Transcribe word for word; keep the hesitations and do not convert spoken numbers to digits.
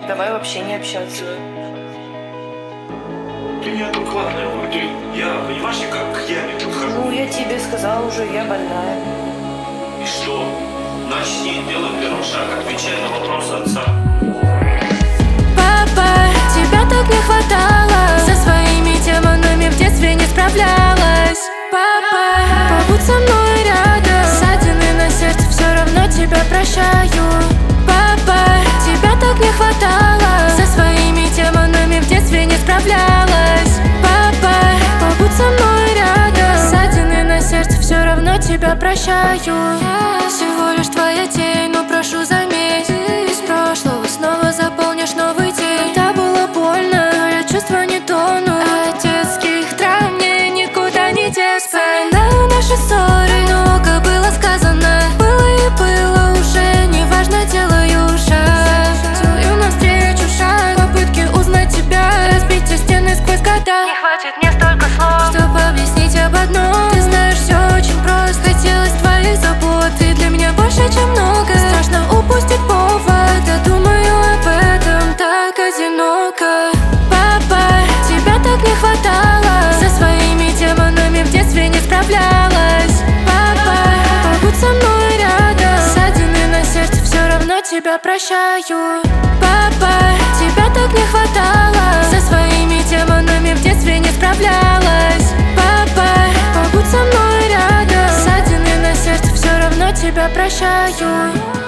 Давай вообще не общаться. Ты неадекватная, Оль, ты, я, понимаешь, я как к яме подхожу. Ну, я тебе сказала уже, я больная. И что? Начни, делай первый шаг, отвечай на вопросы отца. Папа, тебя так не хватало. Со своими демонами в детстве не справлялась. Папа, побудь со мной рядом. Ссадины на сердце, все равно тебя прощаю. Папа, тебя так не хватало. Со своими демонами в детстве не справлялась. Папа, побудь со мной рядом. Ссадины на сердце, все равно тебя прощаю. Всего лишь твоя тень, но прошу заметь, из прошлого снова заполнишь новый день. Тогда было больно, но я чувства не тону. От детских травм мне никуда не деться. Вспоминаю наши ссоры, много было сказано. Было и было уже, неважно, делаю шаг. Целую навстречу шаг, попытки узнать тебя, разбить все стены сквозь года. Не хватит мне столько слов, чтобы объяснить об одном. Ты знаешь, все очень просто, хотелось твоих забот. Ты для меня больше, чем много. Страшно упустить повод, я думаю об этом так одиноко. Папа, тебя так не хватало. Со своими демонами в детстве не справлялась. Папа, побудь со мной рядом. Ссадины на сердце, все равно тебя прощаю. Папа, тебя так не хватало. Со своими демонами в детстве не справлялась. Папа, побудь со мной рядом. Ссадины на сердце, все равно тебя прощаю.